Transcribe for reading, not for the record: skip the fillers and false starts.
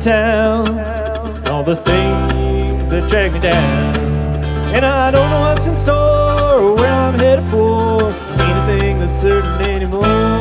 town, all the things that drag me down. And I don't know what's in store or where I'm headed for, ain't a thing that's certain anymore.